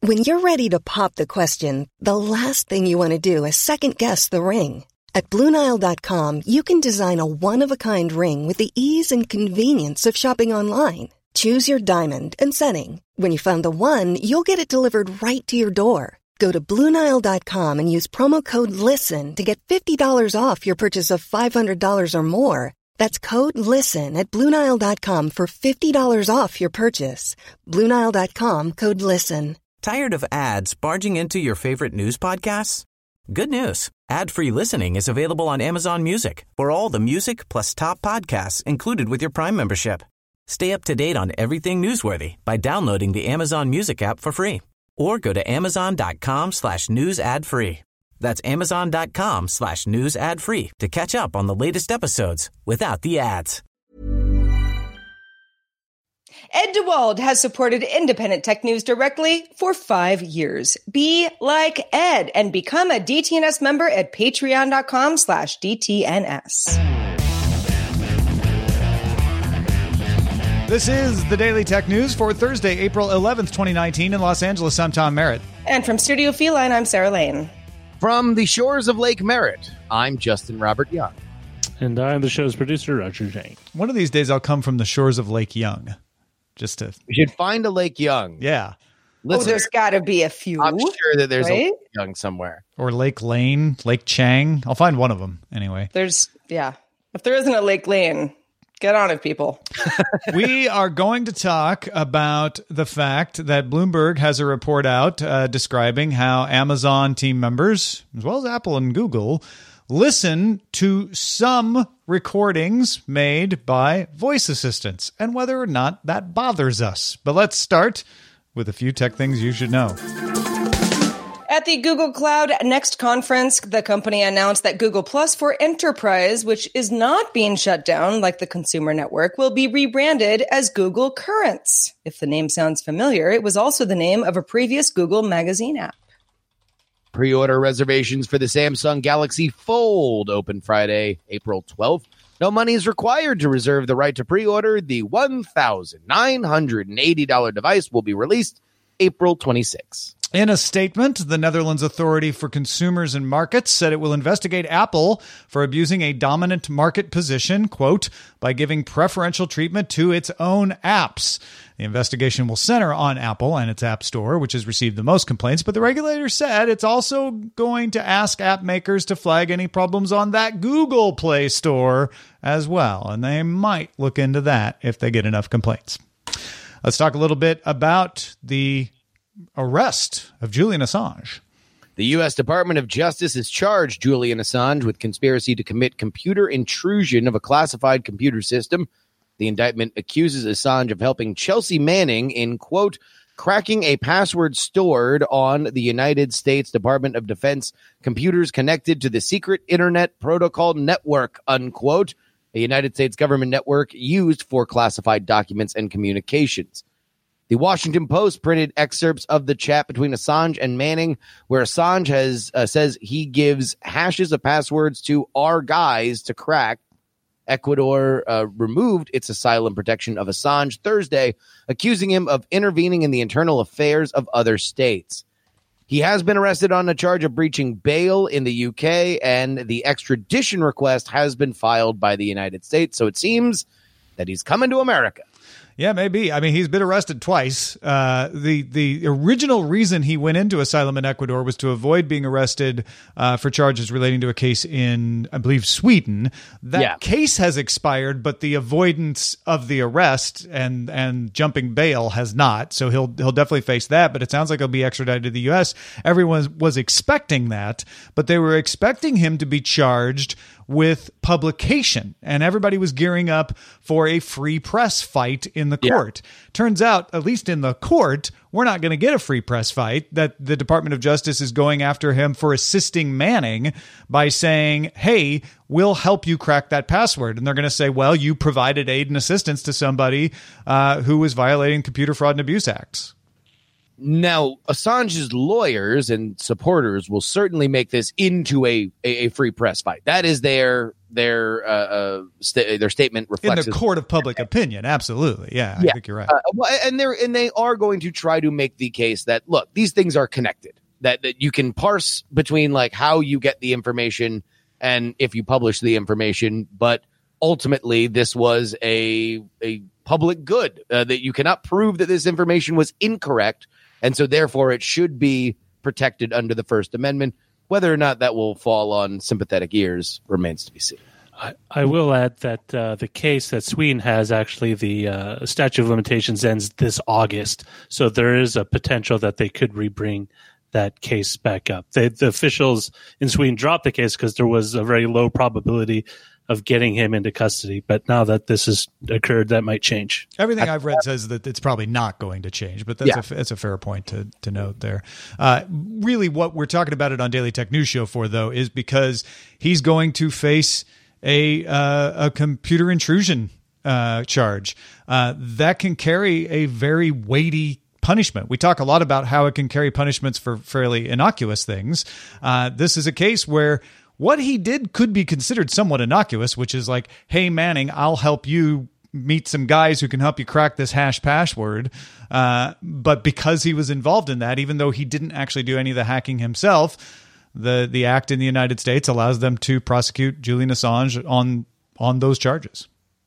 When you're ready to pop the question, the last thing you want to do is second-guess the ring. At BlueNile.com, you can design a one-of-a-kind ring with the ease and convenience of shopping online. Choose your diamond and setting. When you find the one, you'll get it delivered right to your door. Go to BlueNile.com and use promo code LISTEN to get $50 off your purchase of $500 or more. That's code LISTEN at BlueNile.com for $50 off your purchase. BlueNile.com, code LISTEN. Tired of ads barging into your favorite news podcasts? Good news. Ad-free listening is available on Amazon Music for all the music plus top podcasts included with your Prime membership. Stay up to date on everything newsworthy by downloading the Amazon Music app for free or go to amazon.com/news ad free. That's amazon.com/news ad free to catch up on the latest episodes without the ads. Ed DeWald has supported independent tech news directly for 5 years. Be like Ed and become a DTNS member at patreon.com/DTNS. This is the Daily Tech News for Thursday, April 11th, 2019 in Los Angeles. I'm Tom Merritt. And from Studio Feline, I'm Sarah Lane. From the shores of Lake Merritt, I'm Justin Robert Young. And I'm the show's producer, Roger Jane. One of these days I'll come from the shores of Lake Young. We should find a Lake Young. Yeah. There's got to be a few. I'm sure that there's right? a Lake Young somewhere. Or Lake Lane, Lake Chang. I'll find one of them anyway. If there isn't a Lake Lane, get on it, people. We are going to talk about the fact that Bloomberg has a report out describing how Amazon team members, as well as Apple and Google, listen to some recordings made by voice assistants and whether or not that bothers us. But let's start with a few tech things you should know. At the Google Cloud Next conference, the company announced that Google Plus for Enterprise, which is not being shut down like the consumer network, will be rebranded as Google Currents. If the name sounds familiar, it was also the name of a previous Google magazine app. Pre-order reservations for the Samsung Galaxy Fold open Friday, April 12th. No money is required to reserve the right to pre-order. The $1,980 device will be released April 26th. In a statement, the Netherlands Authority for Consumers and Markets said it will investigate Apple for abusing a dominant market position, quote, by giving preferential treatment to its own apps. The investigation will center on Apple and its App Store, which has received the most complaints, but the regulator said it's also going to ask app makers to flag any problems on that Google Play Store as well, and they might look into that if they get enough complaints. Let's talk a little bit about the arrest of Julian Assange. The U.S. Department of Justice has charged Julian Assange with conspiracy to commit computer intrusion of a classified computer system. The indictment accuses Assange of helping Chelsea Manning in, quote, cracking a password stored on the United States Department of Defense computers connected to the Secret Internet Protocol Network, unquote, a United States government network used for classified documents and communications. The Washington Post printed excerpts of the chat between Assange and Manning, where Assange says he gives hashes of passwords to our guys to crack. Ecuador removed its asylum protection of Assange Thursday, accusing him of intervening in the internal affairs of other states. He has been arrested on a charge of breaching bail in the UK, and the extradition request has been filed by the United States. So it seems that he's coming to America. Yeah, maybe. I mean, he's been arrested twice. The original reason he went into asylum in Ecuador was to avoid being arrested for charges relating to a case in, I believe, Sweden. That case has expired, but the avoidance of the arrest and jumping bail has not. So he'll definitely face that. But it sounds like he'll be extradited to the U.S. Everyone was expecting that, but they were expecting him to be charged with publication, and everybody was gearing up for a free press fight in the court. Turns out, at least in the court, we're not going to get a free press fight, that the Department of Justice is going after him for assisting Manning by saying, hey, we'll help you crack that password. And they're going to say, well, you provided aid and assistance to somebody who was violating Computer Fraud and Abuse Acts. Now, Assange's lawyers and supporters will certainly make this into a free press fight. That is their statement reflects in the court of public opinion. Absolutely, yeah, I think you're right. And they are going to try to make the case that, look, these things are connected. That you can parse between like how you get the information and if you publish the information, but ultimately this was a public good, that you cannot prove that this information was incorrect, and so therefore it should be protected under the First Amendment. Whether or not that will fall on sympathetic ears remains to be seen. I will add that the case that Sweden has, actually the statute of limitations ends this August, so there is a potential that they could rebring that case back up. The officials in Sweden dropped the case because there was a very low probability of getting him into custody. But now that this has occurred, that might change. Everything I've read says that it's probably not going to change, but that's a fair point to note there. Really what we're talking about it on Daily Tech News Show for, though, is because he's going to face a computer intrusion charge that can carry a very weighty punishment. We talk a lot about how it can carry punishments for fairly innocuous things. This is a case where what he did could be considered somewhat innocuous, which is like, hey, Manning, I'll help you meet some guys who can help you crack this hash password. But because he was involved in that, even though he didn't actually do any of the hacking himself, the act in the United States allows them to prosecute Julian Assange on those charges.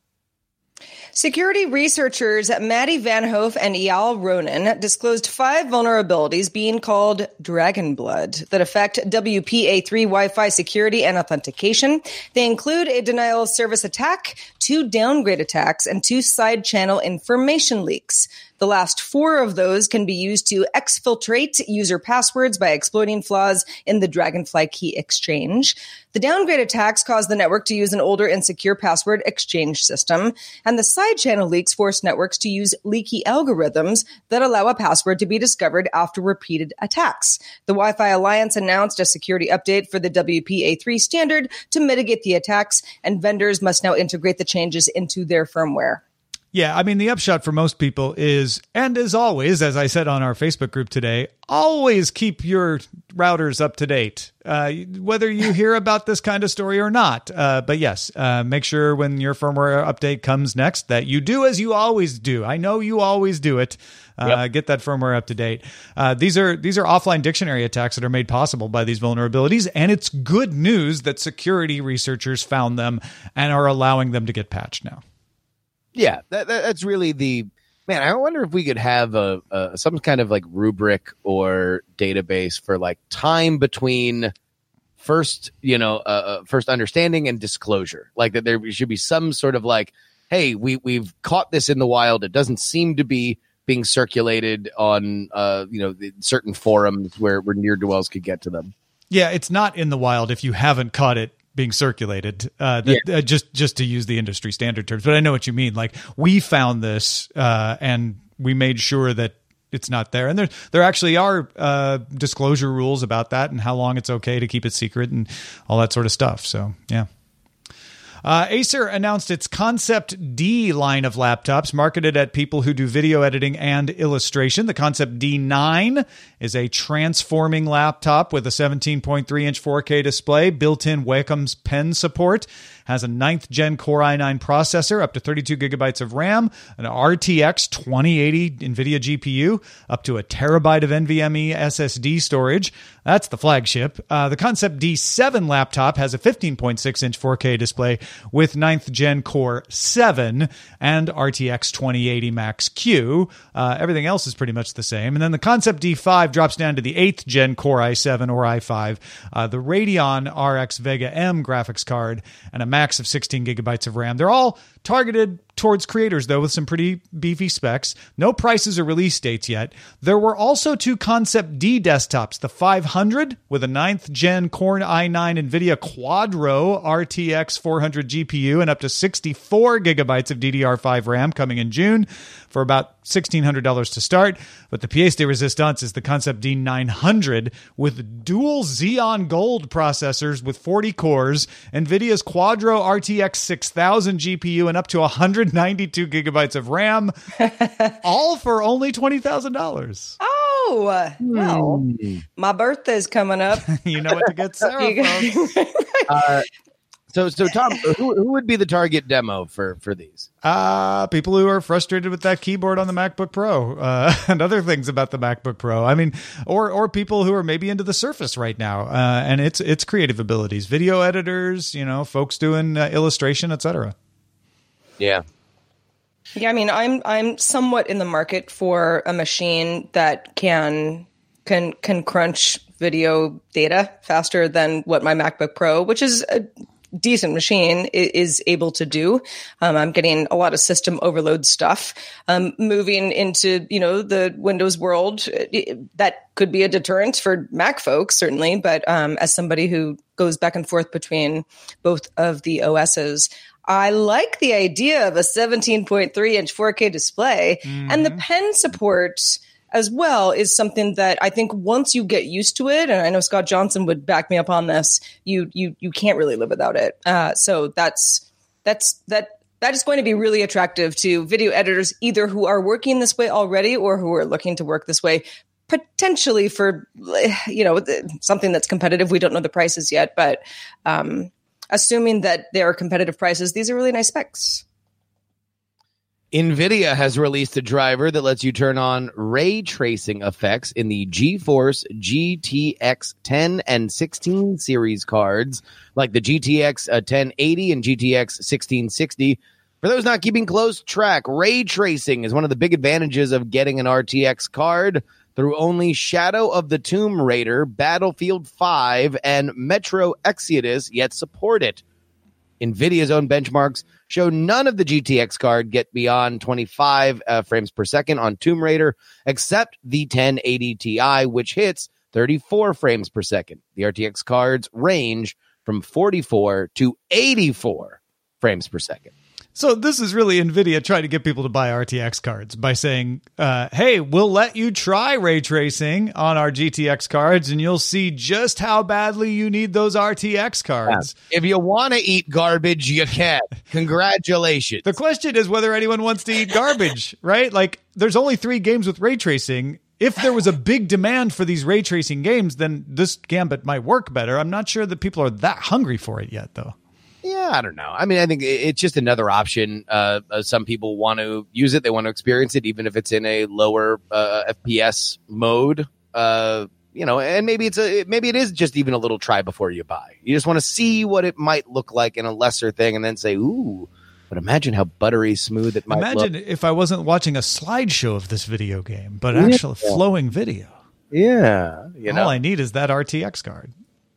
Security researchers Matti Van Hoof and Eyal Ronen disclosed 5 vulnerabilities being called Dragon Blood that affect WPA3 Wi-Fi security and authentication. They include a denial of service attack, 2 downgrade attacks, and 2 side channel information leaks. The last 4 of those can be used to exfiltrate user passwords by exploiting flaws in the Dragonfly key exchange. The downgrade attacks cause the network to use an older insecure password exchange system, and the side channel leaks force networks to use leaky algorithms that allow a password to be discovered after repeated attacks. The Wi-Fi Alliance announced a security update for the WPA3 standard to mitigate the attacks, and vendors must now integrate the changes into their firmware. Yeah, I mean, the upshot for most people is, and as always, as I said on our Facebook group today, always keep your routers up to date, whether you hear about this kind of story or not. But yes, make sure when your firmware update comes next that you do as you always do. I know you always do it. Get that firmware up to date. These are offline dictionary attacks that are made possible by these vulnerabilities, and it's good news that security researchers found them and are allowing them to get patched now. Yeah, that's really the man. I wonder if we could have some kind of like rubric or database for like time between first understanding and disclosure. Like that there should be some sort of like, hey, we've caught this in the wild. It doesn't seem to be being circulated on certain forums where ne'er-do-wells could get to them. Yeah, it's not in the wild if you haven't caught it being circulated, just to use the industry standard terms. But I know what you mean. Like, we found this and we made sure that it's not there. And there actually are disclosure rules about that and how long it's okay to keep it secret and all that sort of stuff. So, yeah. Acer announced its Concept D line of laptops marketed at people who do video editing and illustration. The Concept D9 is a transforming laptop with a 17.3-inch 4K display, built-in Wacom's pen support, has a 9th Gen Core i9 processor, up to 32 gigabytes of RAM, an RTX 2080 NVIDIA GPU, up to a terabyte of NVMe SSD storage. That's the flagship. The Concept D7 laptop has a 15.6-inch 4K display with 9th Gen Core 7 and RTX 2080 Max Q. Everything else is pretty much the same. And then the Concept D5 drops down to the 8th Gen Core i7 or i5, the Radeon RX Vega M graphics card, and a max of 16 gigabytes of RAM. They're all targeted towards creators, though, with some pretty beefy specs. No prices or release dates yet. There were also 2 Concept D desktops, the 500 with a 9th Gen Core i9 NVIDIA Quadro RTX 400 GPU and up to 64 gigabytes of DDR5 RAM coming in June for about $1,600 to start. But the pièce de résistance is the Concept D900 with dual Xeon Gold processors with 40 cores, NVIDIA's Quadro RTX 6000 GPU and up to 192 gigabytes of RAM, all for only $20,000. Oh, Oh, well, my birthday's coming up. You know what to get Sarah, folks. So Tom, who would be the target demo for these? People who are frustrated with that keyboard on the MacBook Pro and other things about the MacBook Pro. I mean, or people who are maybe into the Surface right now and its creative abilities, video editors, folks doing illustration, etc. Yeah. Yeah, I mean, I'm somewhat in the market for a machine that can crunch video data faster than what my MacBook Pro, which is a decent machine, is able to do. I'm getting a lot of system overload stuff. Moving into, the Windows world, that could be a deterrent for Mac folks, certainly. But as somebody who goes back and forth between both of the OSs, I like the idea of a 17.3-inch 4K display. Mm-hmm. And the pen support as well is something that I think once you get used to it, and I know Scott Johnson would back me up on this, you can't really live without it. So that is going to be really attractive to video editors, either who are working this way already or who are looking to work this way, potentially for, something that's competitive. We don't know the prices yet, but assuming that they are competitive prices, these are really nice specs. NVIDIA has released a driver that lets you turn on ray tracing effects in the GeForce GTX 10 and 16 series cards, like the GTX 1080 and GTX 1660. For those not keeping close track, ray tracing is one of the big advantages of getting an RTX card. Through only Shadow of the Tomb Raider, Battlefield 5, and Metro Exodus yet support it. NVIDIA's own benchmarks show none of the GTX card get beyond 25 frames per second on Tomb Raider, except the 1080 Ti, which hits 34 frames per second. The RTX cards range from 44 to 84 frames per second. So this is really NVIDIA trying to get people to buy RTX cards by saying, hey, we'll let you try ray tracing on our GTX cards and you'll see just how badly you need those RTX cards. Yeah. If you want to eat garbage, you can. Congratulations. The question is whether anyone wants to eat garbage, right? Like, there's only 3 games with ray tracing. If there was a big demand for these ray tracing games, then this Gambit might work better. I'm not sure that people are that hungry for it yet, though. Yeah, I don't know. I mean, I think it's just another option. Some people want to use it. They want to experience it, even if it's in a lower FPS mode. And maybe it is just even a little try before you buy. You just want to see what it might look like in a lesser thing and then say, ooh, but imagine how buttery smooth it might look. Imagine if I wasn't watching a slideshow of this video game, but actual flowing video. Yeah. All I need is that RTX card.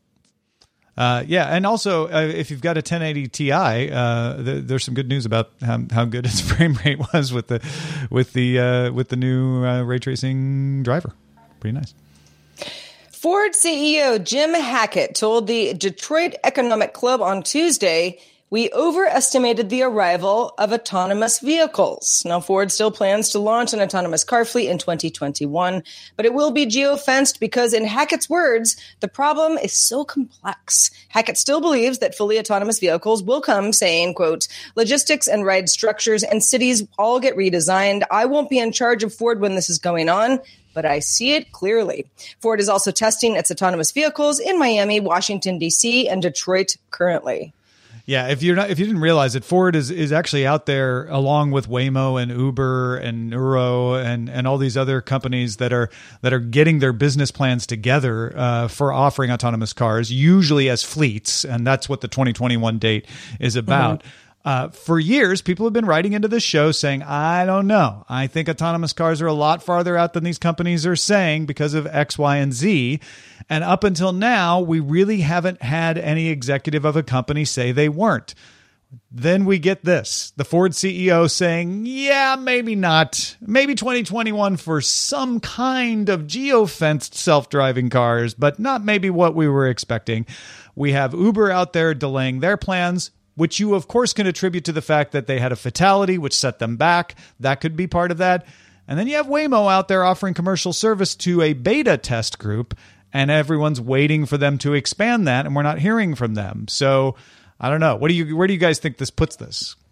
And also, if you've got a 1080 Ti, there's some good news about how good its frame rate was with the new ray tracing driver. Pretty nice. Ford CEO Jim Hackett told the Detroit Economic Club on Tuesday, "We overestimated the arrival of autonomous vehicles." Now, Ford still plans to launch an autonomous car fleet in 2021, but it will be geofenced because, in Hackett's words, the problem is so complex. Hackett still believes that fully autonomous vehicles will come, saying, quote, "Logistics and ride structures and cities all get redesigned. I won't be in charge of Ford when this is going on, but I see it clearly." Ford is also testing its autonomous vehicles in Miami, Washington, D.C., and Detroit currently. Yeah, if you didn't realize it, Ford is actually out there along with Waymo and Uber and Nuro and all these other companies that are getting their business plans together for offering autonomous cars, usually as fleets, and that's what the 2021 date is about. Mm-hmm. For years, people have been writing into this show saying, I don't know. I think autonomous cars are a lot farther out than these companies are saying because of X, Y, and Z. And up until now, we really haven't had any executive of a company say they weren't. Then we get this, the Ford CEO saying, yeah, maybe not. Maybe 2021 for some kind of geofenced self-driving cars, but not maybe what we were expecting. We have Uber out there delaying their plans, which you, of course, can attribute to the fact that they had a fatality, which set them back. That could be part of that. And then you have Waymo out there offering commercial service to a beta test group, and everyone's waiting for them to expand that, and we're not hearing from them. So I don't know. Where do you guys think this puts this?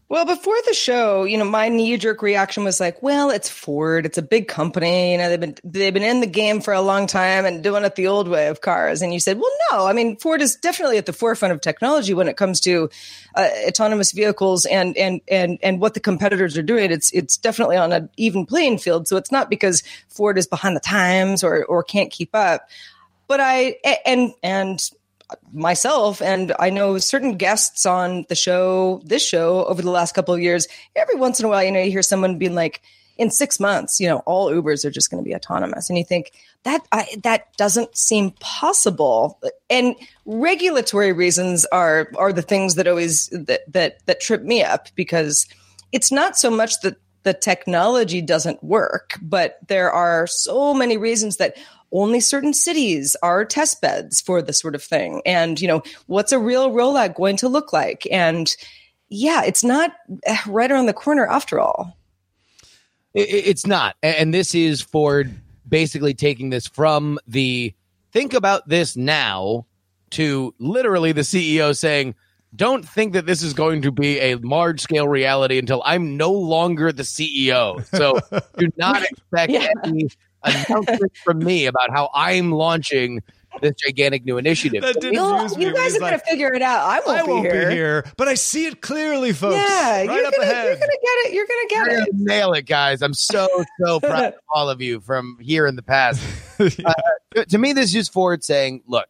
Well, before the show, my knee-jerk reaction was like, well, it's Ford. It's a big company. They've been in the game for a long time and doing it the old way of cars. And you said, well, no. I mean, Ford is definitely at the forefront of technology when it comes to autonomous vehicles and what the competitors are doing. It's definitely on an even playing field. So it's not because Ford is behind the times or can't keep up. But myself, and I know certain guests on this show over the last couple of years, every once in a while, you hear someone being like, in 6 months, all Ubers are just going to be autonomous. And you think that doesn't seem possible. And regulatory reasons are the things that always that trip me up, because it's not so much that the technology doesn't work, but there are so many reasons that only certain cities are test beds for this sort of thing. And, what's a real rollout going to look like? And yeah, it's not right around the corner after all. It's not. And this is Ford basically taking this from the think about this now to literally the CEO saying, don't think that this is going to be a large scale reality until I'm no longer the CEO. So do not expect any announcement from me about how I'm launching this gigantic new initiative. You guys are going to figure it out. I won't be here, but I see it clearly, folks. Yeah, right up ahead. You're going to get it. You're going to get it. Nail it, guys. I'm so proud of all of you from here in the past. To me, this is Ford saying, look,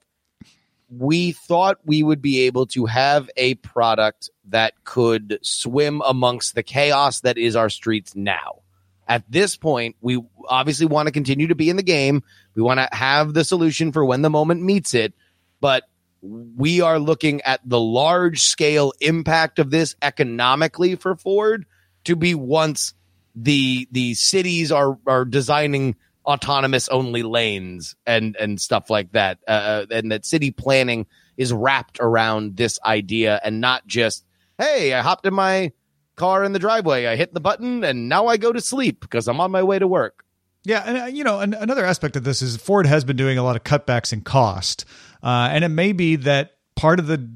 we thought we would be able to have a product that could swim amongst the chaos that is our streets now. At this point, we obviously want to continue to be in the game. We want to have the solution for when the moment meets it. But we are looking at the large scale impact of this economically for Ford to be once the cities are designing autonomous only lanes and stuff like that. And that city planning is wrapped around this idea and not just, hey, I hopped in my car in the driveway, I hit the button, and now I go to sleep because I'm on my way to work. Yeah, and another aspect of this is Ford has been doing a lot of cutbacks in cost, and it may be that part of the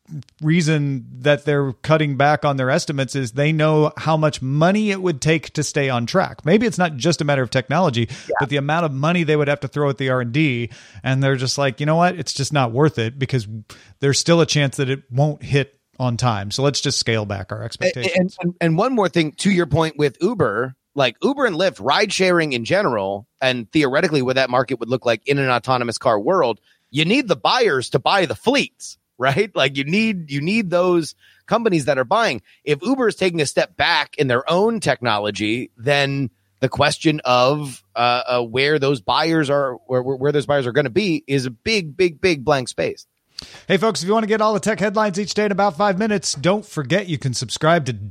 reason that they're cutting back on their estimates is they know how much money it would take to stay on track. Maybe it's not just a matter of technology, but the amount of money they would have to throw at the R&D, and they're just like, you know what, it's just not worth it because there's still a chance that it won't hit on time. So let's just scale back our expectations. And one more thing to your point with Uber, like Uber and Lyft, ride sharing in general, and theoretically what that market would look like in an autonomous car world, you need the buyers to buy the fleets, right? Like you need those companies that are buying. If Uber is taking a step back in their own technology, then the question of where those buyers are, where those buyers are going to be, is a big blank space. Hey, folks, if you want to get all the tech headlines each day in about 5 minutes, don't forget you can subscribe to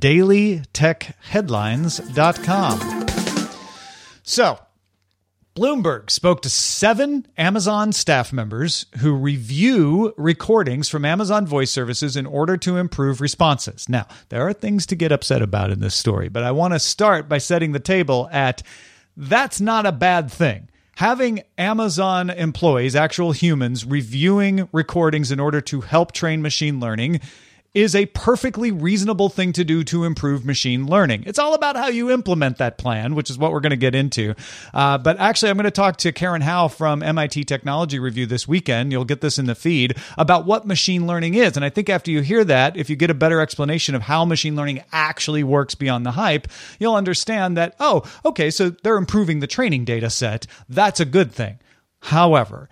dailytechheadlines.com. So, Bloomberg spoke to 7 Amazon staff members who review recordings from Amazon Voice Services in order to improve responses. Now, there are things to get upset about in this story, but I want to start by setting the table at that's not a bad thing. Having Amazon employees, actual humans, reviewing recordings in order to help train machine learning is a perfectly reasonable thing to do to improve machine learning. It's all about how you implement that plan, which is what we're going to get into. But actually, I'm going to talk to Karen Howe from MIT Technology Review this weekend. You'll get this in the feed about what machine learning is. And I think after you hear that, if you get a better explanation of how machine learning actually works beyond the hype, you'll understand that, oh, okay, so they're improving the training data set. That's a good thing. However,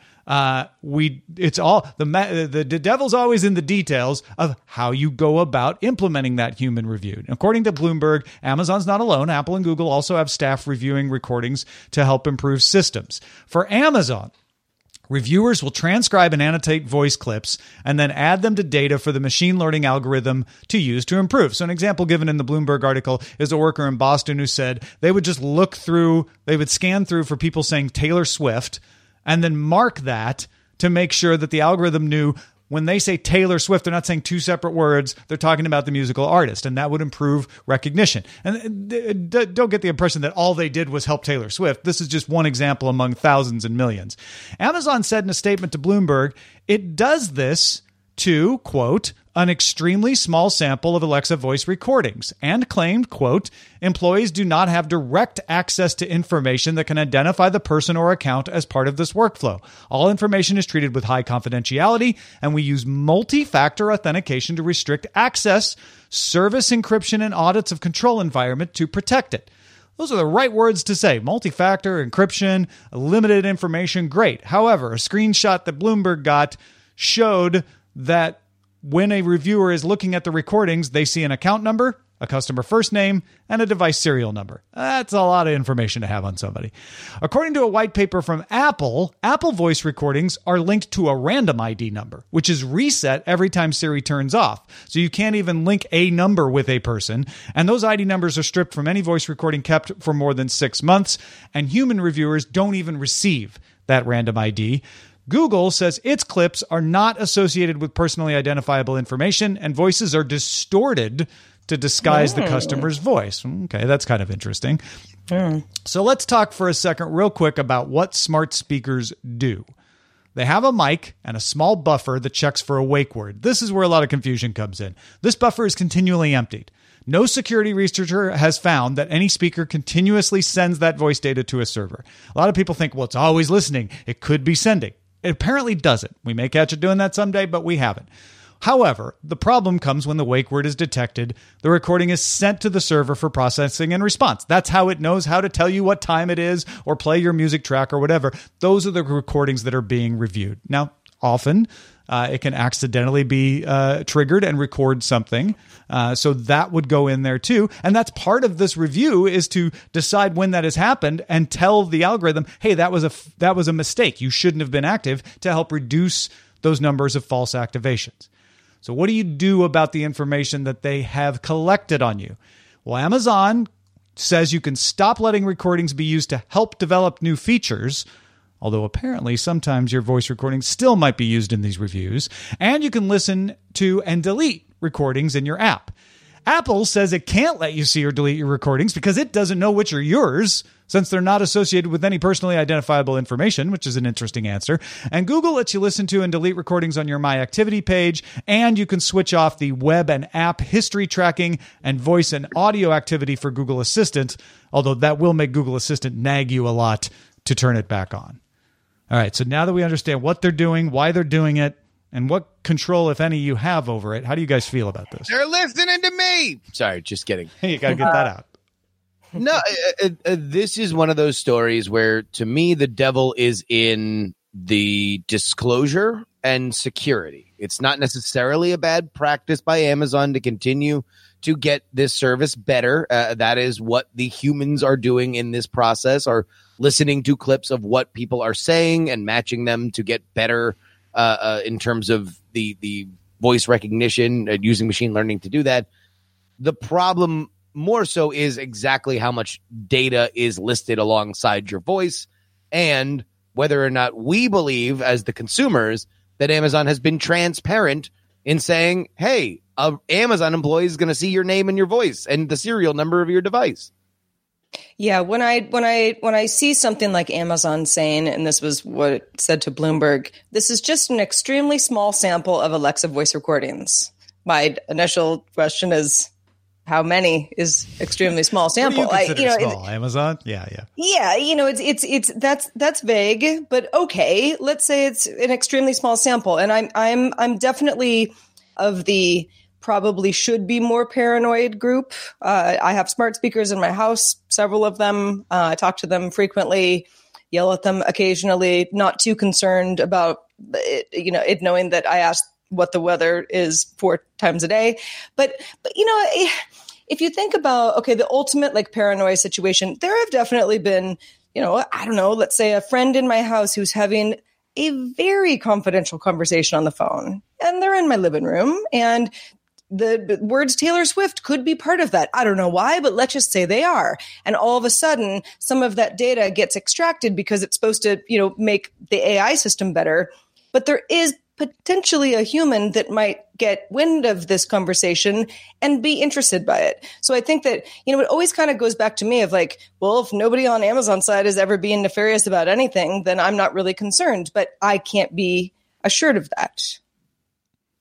the devil's always in the details of how you go about implementing that human review. According to Bloomberg, Amazon's not alone. Apple and Google also have staff reviewing recordings to help improve systems. For Amazon, reviewers will transcribe and annotate voice clips and then add them to data for the machine learning algorithm to use to improve. So an example given in the Bloomberg article is a worker in Boston who said they would just they would scan through for people saying Taylor Swift and then mark that to make sure that the algorithm knew when they say Taylor Swift, they're not saying two separate words. They're talking about the musical artist, and that would improve recognition. And don't get the impression that all they did was help Taylor Swift. This is just one example among thousands and millions. Amazon said in a statement to Bloomberg, it does this to, quote, an extremely small sample of Alexa voice recordings and claimed, quote, employees do not have direct access to information that can identify the person or account as part of this workflow. All information is treated with high confidentiality, and we use multi-factor authentication to restrict access, service encryption, and audits of control environment to protect it. Those are the right words to say. Multi-factor, encryption, limited information, great. However, a screenshot that Bloomberg got showed that when a reviewer is looking at the recordings, they see an account number, a customer first name, and a device serial number. That's a lot of information to have on somebody. According to a white paper from Apple, Apple voice recordings are linked to a random ID number, which is reset every time Siri turns off. So you can't even link a number with a person. And those ID numbers are stripped from any voice recording kept for more than 6 months. And human reviewers don't even receive that random ID. Google says its clips are not associated with personally identifiable information, and voices are distorted to disguise the customer's voice. Okay, that's kind of interesting. So let's talk for a second real quick about what smart speakers do. They have a mic and a small buffer that checks for a wake word. This is where a lot of confusion comes in. This buffer is continually emptied. No security researcher has found that any speaker continuously sends that voice data to a server. A lot of people think, well, it's always listening. It could be sending. It apparently doesn't. We may catch it doing that someday, but we haven't. However, the problem comes when the wake word is detected. The recording is sent to the server for processing and response. That's how it knows how to tell you what time it is or play your music track or whatever. Those are the recordings that are being reviewed. Now, often it can accidentally be triggered and record something. So that would go in there too. And that's part of this review, is to decide when that has happened and tell the algorithm, hey, that was a mistake. You shouldn't have been active, to help reduce those numbers of false activations. So what do you do about the information that they have collected on you? Well, Amazon says you can stop letting recordings be used to help develop new features, although apparently sometimes your voice recordings still might be used in these reviews, and you can listen to and delete recordings in your app. Apple says it can't let you see or delete your recordings because it doesn't know which are yours, since they're not associated with any personally identifiable information, which is an interesting answer. And Google lets you listen to and delete recordings on your My Activity page, and you can switch off the web and app history tracking and voice and audio activity for Google Assistant, although that will make Google Assistant nag you a lot to turn it back on. All right, so now that we understand what they're doing, why they're doing it, and what control, if any, you have over it, how do you guys feel about this? They're listening to me. Sorry, just kidding. You got to get that out. No, this is one of those stories where, to me, the devil is in the disclosure and security. It's not necessarily a bad practice by Amazon to continue to get this service better. That is what the humans are doing in this process, are listening to clips of what people are saying and matching them to get better in terms of the voice recognition, using machine learning to do that. The problem more so is exactly how much data is listed alongside your voice, and whether or not we believe as the consumers that Amazon has been transparent in saying, hey, an Amazon employee is going to see your name and your voice and the serial number of your device. Yeah, when I see something like Amazon saying, and this was what it said to Bloomberg, this is just an extremely small sample of Alexa voice recordings. My initial question is, how many is extremely small sample? What do you consider small? Amazon? Yeah. Yeah, it's that's vague, but okay. Let's say it's an extremely small sample, and I'm definitely of the probably should be more paranoid group. I have smart speakers in my house, several of them. I talk to them frequently, yell at them occasionally. Not too concerned about it knowing that I ask what the weather is 4 times a day. But if you think about, the ultimate like paranoia situation, there have definitely been, I don't know, let's say a friend in my house who's having a very confidential conversation on the phone, and they're in my living room, and the words Taylor Swift could be part of that. I don't know why, but let's just say they are. And all of a sudden, some of that data gets extracted because it's supposed to, make the AI system better. But there is potentially a human that might get wind of this conversation and be interested by it. So I think that, it always kind of goes back to me of like, well, if nobody on Amazon side is ever being nefarious about anything, then I'm not really concerned, but I can't be assured of that.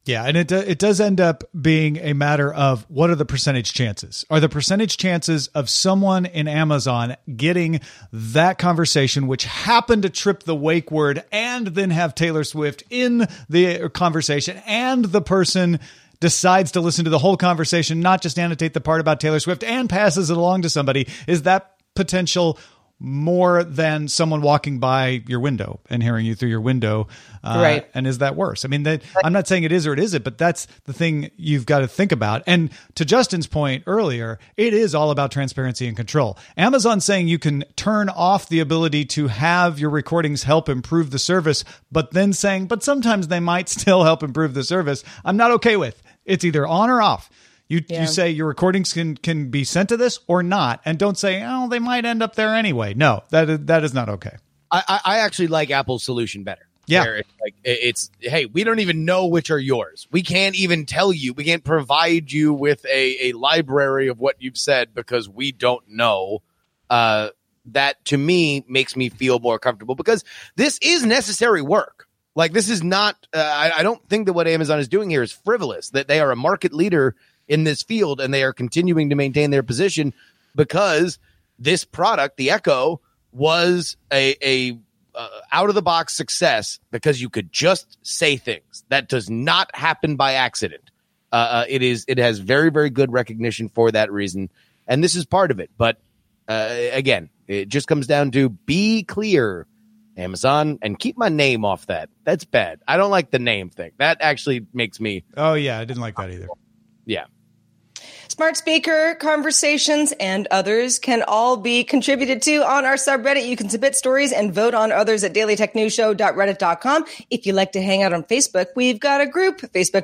Yeah, and it does end up being a matter of what are the percentage chances? Are the percentage chances of someone in Amazon getting that conversation, which happened to trip the wake word and then have Taylor Swift in the conversation, and the person decides to listen to the whole conversation, not just annotate the part about Taylor Swift, and passes it along to somebody, is that potential more than someone walking by your window and hearing you through your window? Right. And is that worse? I mean, I'm not saying it is or it isn't, but that's the thing you've got to think about. And to Justin's point earlier, it is all about transparency and control. Amazon saying you can turn off the ability to have your recordings help improve the service, but then saying, but sometimes they might still help improve the service, I'm not okay with. It's either on or off. You say your recordings can be sent to this or not, and don't say, oh, they might end up there anyway. No, that is not okay. I actually like Apple's solution better. Yeah. It's hey, we don't even know which are yours. We can't even tell you. We can't provide you with a library of what you've said because we don't know. That to me makes me feel more comfortable because this is necessary work. Like this is not, I don't think that what Amazon is doing here is frivolous, that they are a market leader in this field and they are continuing to maintain their position because this product, the Echo, was a out of the box success because you could just say things. That does not happen by accident. It has very, very good recognition for that reason. And this is part of it. But again, it just comes down to be clear, Amazon, and keep my name off that. That's bad. I don't like the name thing. That actually makes me. Oh, yeah. I didn't like that either. Yeah. Smart Speaker, Conversations, and others can all be contributed to on our subreddit. You can submit stories and vote on others at dailytechnewsshow.reddit.com. If you like to hang out on Facebook, we've got a group,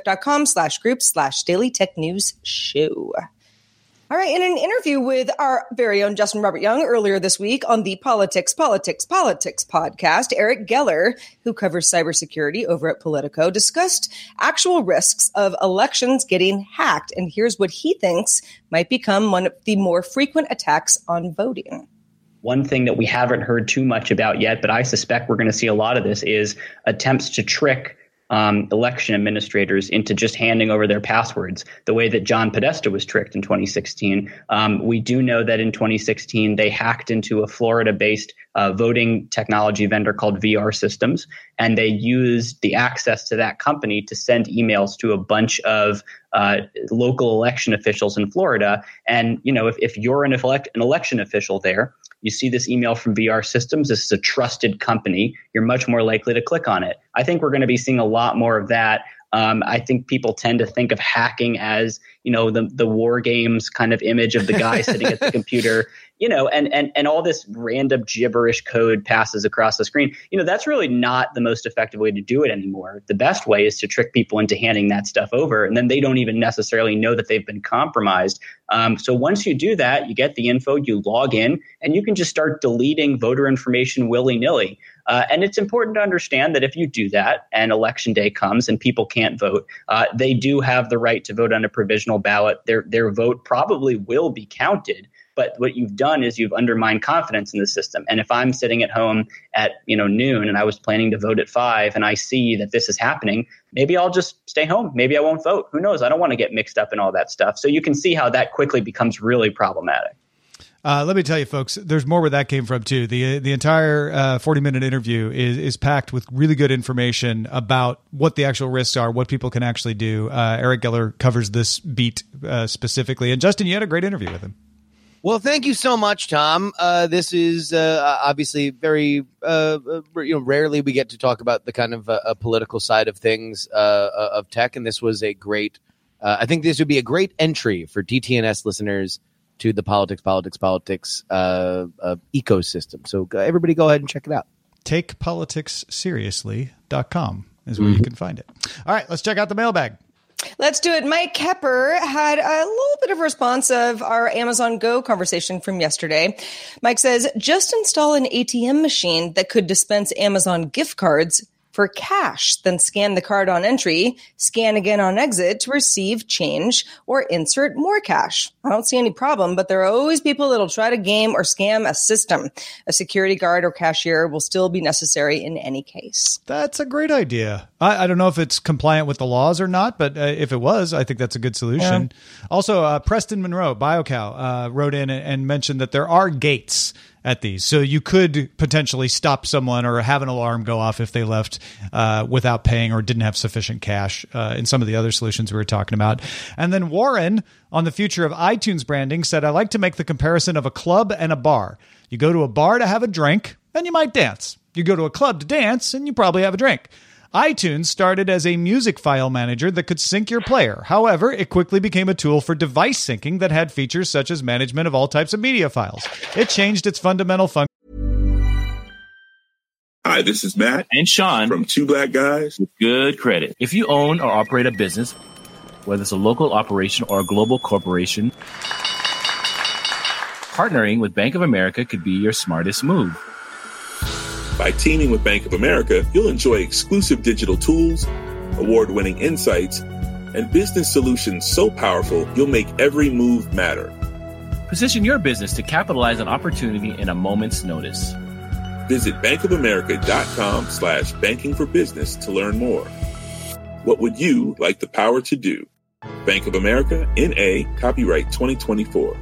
facebook.com/group/dailytechnewsshow. All right, in an interview with our very own Justin Robert Young earlier this week on the Politics podcast, Eric Geller, who covers cybersecurity over at Politico, discussed actual risks of elections getting hacked. And here's what he thinks might become one of the more frequent attacks on voting. One thing that we haven't heard too much about yet, but I suspect we're going to see a lot of this, is attempts to trick election administrators into just handing over their passwords, the way that John Podesta was tricked in 2016. We do know that in 2016, they hacked into a Florida-based voting technology vendor called VR Systems, and they used the access to that company to send emails to a bunch of local election officials in Florida. And, you know, if you're an election official there, you see this email from VR Systems, this is a trusted company, you're much more likely to click on it. I think we're going to be seeing a lot more of that. I think people tend to think of hacking as, you know, the war games kind of image of the guy sitting at the computer, you know, and all this random gibberish code passes across the screen. You know, that's really not the most effective way to do it anymore. The best way is to trick people into handing that stuff over, and then they don't even necessarily know that they've been compromised. So once you do that, you get the info, you log in, and you can just start deleting voter information willy-nilly. And it's important to understand that if you do that and election day comes and people can't vote, they do have the right to vote on a provisional ballot. Their vote probably will be counted. But what you've done is you've undermined confidence in the system. And if I'm sitting at home at noon and I was planning to vote at 5 and I see that this is happening, maybe I'll just stay home. Maybe I won't vote. Who knows? I don't want to get mixed up in all that stuff. So you can see how that quickly becomes really problematic. Let me tell you, folks, there's more where that came from, too. The entire 40-minute interview is packed with really good information about what the actual risks are, what people can actually do. Eric Geller covers this beat specifically. And, Justin, you had a great interview with him. Well, thank you so much, Tom. This is obviously very, rarely we get to talk about the kind of political side of things of tech. And this was a great, I think this would be a great entry for DTNS listeners to the politics ecosystem. So everybody go ahead and check it out. TakePoliticsSeriously.com is where you can find it. All right, let's check out the mailbag. Let's do it. Mike Kepper had a little bit of response of our Amazon Go conversation from yesterday. Mike says, just install an ATM machine that could dispense Amazon gift cards. for cash, then scan the card on entry, scan again on exit to receive change or insert more cash. I don't see any problem, but there are always people that'll try to game or scam a system. A security guard or cashier will still be necessary in any case. That's a great idea. I don't know if it's compliant with the laws or not, but if it was, I think that's a good solution. Yeah. Also, Preston Monroe, BioCow, wrote in and mentioned that there are gates at these. So you could potentially stop someone or have an alarm go off if they left without paying or didn't have sufficient cash in some of the other solutions we were talking about. And then Warren, on the future of iTunes branding, said, I like to make the comparison of a club and a bar. You go to a bar to have a drink, and you might dance. You go to a club to dance, and you probably have a drink. iTunes started as a music file manager that could sync your player. However, it quickly became a tool for device syncing that had features such as management of all types of media files. It changed its fundamental function. Hi, this is Matt and Sean from Two Black Guys with Good Credit. If you own or operate a business, whether it's a local operation or a global corporation, partnering with Bank of America could be your smartest move. By teaming with Bank of America, you'll enjoy exclusive digital tools, award-winning insights, and business solutions so powerful you'll make every move matter. Position your business to capitalize on opportunity in a moment's notice. Visit bankofamerica.com/banking for business to learn more. What would you like the power to do? Bank of America, N.A., copyright 2024.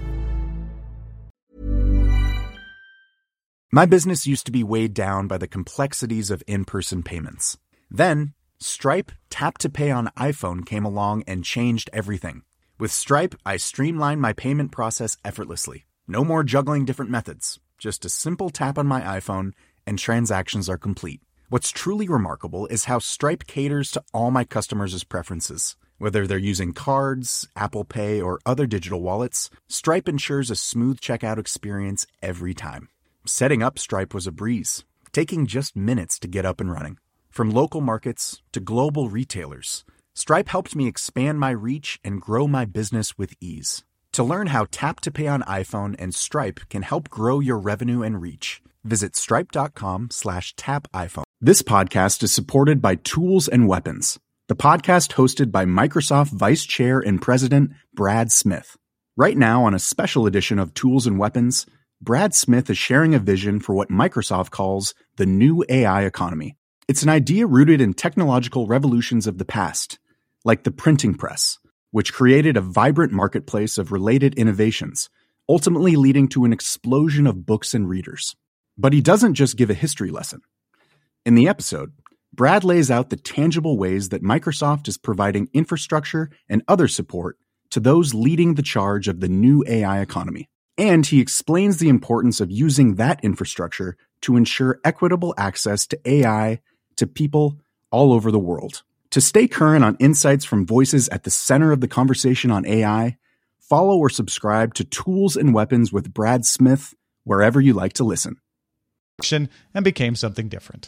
My business used to be weighed down by the complexities of in-person payments. Then, Stripe Tap to Pay on iPhone came along and changed everything. With Stripe, I streamlined my payment process effortlessly. No more juggling different methods. Just a simple tap on my iPhone and transactions are complete. What's truly remarkable is how Stripe caters to all my customers' preferences. Whether they're using cards, Apple Pay, or other digital wallets, Stripe ensures a smooth checkout experience every time. Setting up Stripe was a breeze, taking just minutes to get up and running. From local markets to global retailers, Stripe helped me expand my reach and grow my business with ease. To learn how Tap to Pay on iPhone and Stripe can help grow your revenue and reach, visit stripe.com/tapiphone. This podcast is supported by Tools and Weapons, the podcast hosted by Microsoft Vice Chair and President Brad Smith. Right now, on a special edition of Tools and Weapons, Brad Smith is sharing a vision for what Microsoft calls the new AI economy. It's an idea rooted in technological revolutions of the past, like the printing press, which created a vibrant marketplace of related innovations, ultimately leading to an explosion of books and readers. But he doesn't just give a history lesson. In the episode, Brad lays out the tangible ways that Microsoft is providing infrastructure and other support to those leading the charge of the new AI economy. And he explains the importance of using that infrastructure to ensure equitable access to AI to people all over the world. To stay current on insights from voices at the center of the conversation on AI, follow or subscribe to Tools and Weapons with Brad Smith wherever you like to listen. And became something different.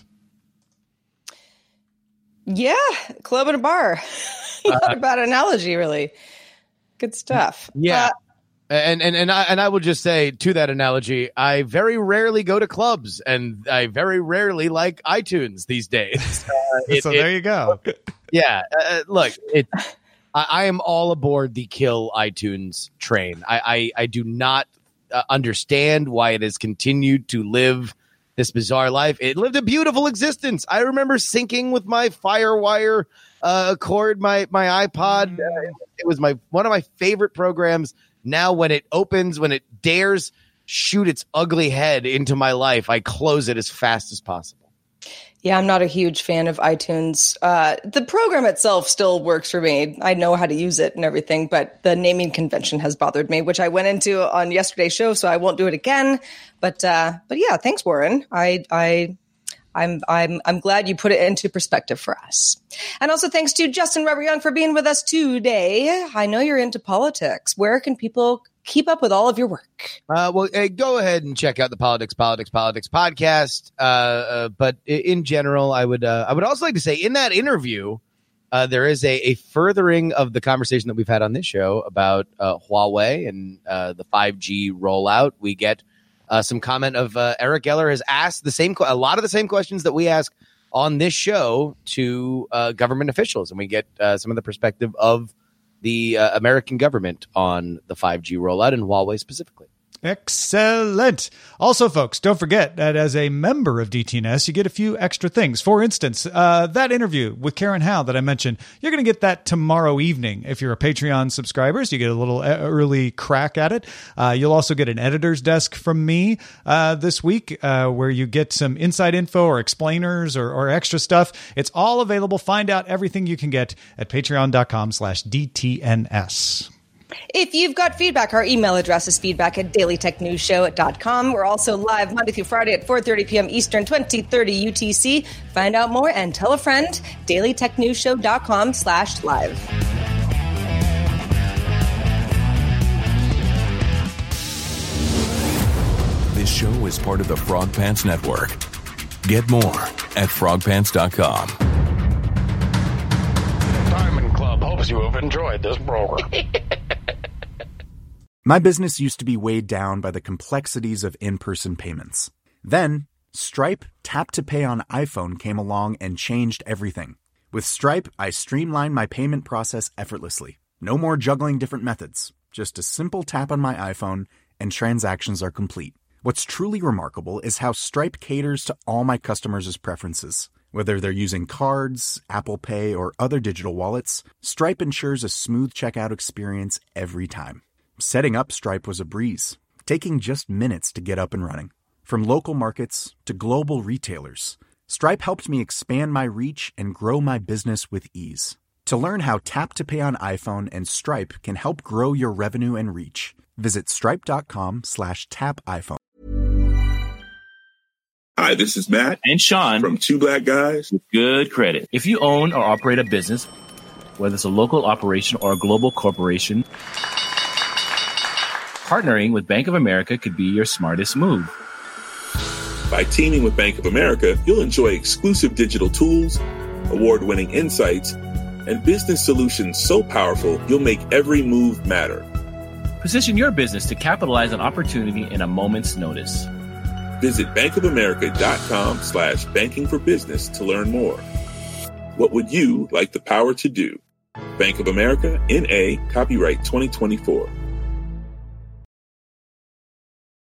Yeah, club and a bar. Not a bad analogy, really. Good stuff. Yeah. And I will just say to that analogy, I very rarely go to clubs and I very rarely like iTunes these days. So there you go. Yeah. Look, I am all aboard the kill iTunes train. I do not understand why it has continued to live this bizarre life. It lived a beautiful existence. I remember syncing with my FireWire cord, my iPod. It was one of my favorite programs. Now, when it opens, when it dares shoot its ugly head into my life, I close it as fast as possible. Yeah, I'm not a huge fan of iTunes. The program itself still works for me. I know how to use it and everything, but the naming convention has bothered me, which I went into on yesterday's show, so I won't do it again. But yeah, thanks, Warren. I'm glad you put it into perspective for us. And also thanks to Justin Robert Young for being with us today. I know you're into politics. Where can people keep up with all of your work? Well, go ahead and check out the Politics podcast. But in general, I would also like to say in that interview, there is a furthering of the conversation that we've had on this show about Huawei and the 5G rollout. We get some comment of Eric Geller has asked a lot of the same questions that we ask on this show to government officials, and we get some of the perspective of the American government on the 5G rollout and Huawei specifically. Excellent. Also, folks, don't forget that as a member of DTNS, you get a few extra things. For instance, that interview with Karen Howe that I mentioned, you're going to get that tomorrow evening. If you're a Patreon subscriber, so you get a little early crack at it. You'll also get an editor's desk from me this week where you get some inside info or explainers or extra stuff. It's all available. Find out everything you can get at patreon.com/DTNS. If you've got feedback, our email address is feedback@dailytechnewsshow.com. We're also live Monday through Friday at 4:30 p.m. Eastern, 2030 UTC. Find out more and tell a friend. dailytechnewsshow.com/live. This show is part of the Frog Pants Network. Get more at frogpants.com. Diamond Club hopes you have enjoyed this program. My business used to be weighed down by the complexities of in-person payments. Then, Stripe Tap to Pay on iPhone came along and changed everything. With Stripe, I streamlined my payment process effortlessly. No more juggling different methods. Just a simple tap on my iPhone and transactions are complete. What's truly remarkable is how Stripe caters to all my customers' preferences. Whether they're using cards, Apple Pay, or other digital wallets, Stripe ensures a smooth checkout experience every time. Setting up Stripe was a breeze, taking just minutes to get up and running. From local markets to global retailers, Stripe helped me expand my reach and grow my business with ease. To learn how Tap to Pay on iPhone and Stripe can help grow your revenue and reach, visit stripe.com/tapiphone. Hi, this is Matt and Sean from Two Black Guys with Good Credit. If you own or operate a business, whether it's a local operation or a global corporation, partnering with Bank of America could be your smartest move. By teaming with Bank of America, you'll enjoy exclusive digital tools, award-winning insights, and business solutions so powerful you'll make every move matter. Position your business to capitalize on opportunity in a moment's notice. Visit bankofamerica.com/banking for business to learn more. What would you like the power to do? Bank of America, N.A., copyright 2024.